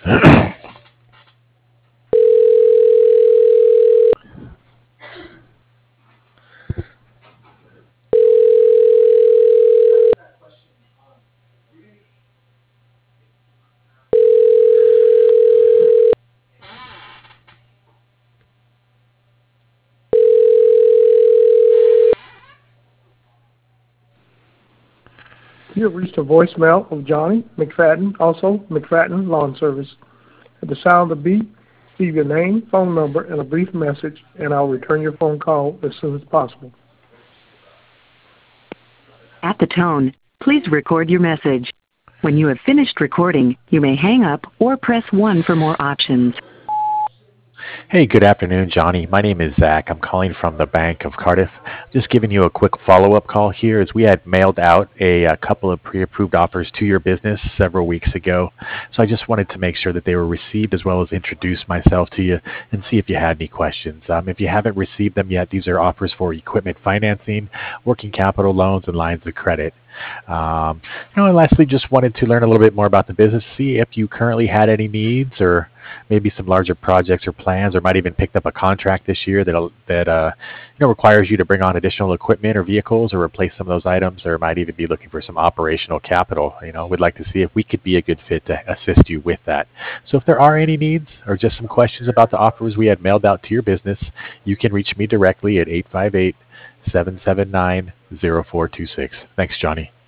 You have reached a voicemail of Johnny McFadden, also McFadden Lawn Service. At the sound of the beep, leave your name, phone number, and a brief message, and I'll return your phone call as soon as possible. At the tone, please record your message. When you have finished recording, you may hang up or press 1 for more options. Hey, good afternoon, Johnny. My name is Zach. I'm calling from the Bank of Cardiff. Just giving you a quick follow-up call here as we had mailed out a couple of pre-approved offers to your business several weeks ago. So I just wanted to make sure that they were received as well as introduce myself to you and see if you had any questions. If you haven't received them yet, these are offers for equipment financing, working capital loans, and lines of credit. And lastly, just wanted to learn a little bit more about the business, see if you currently had any needs or maybe some larger projects or plans, or might even picked up a contract this year that requires you to bring on additional equipment or vehicles or replace some of those items, or might even be looking for some operational capital. We'd like to see if we could be a good fit to assist you with that. So if there are any needs or just some questions about the offers we had mailed out to your business, you can reach me directly at 858-779-0426. Thanks, Johnny.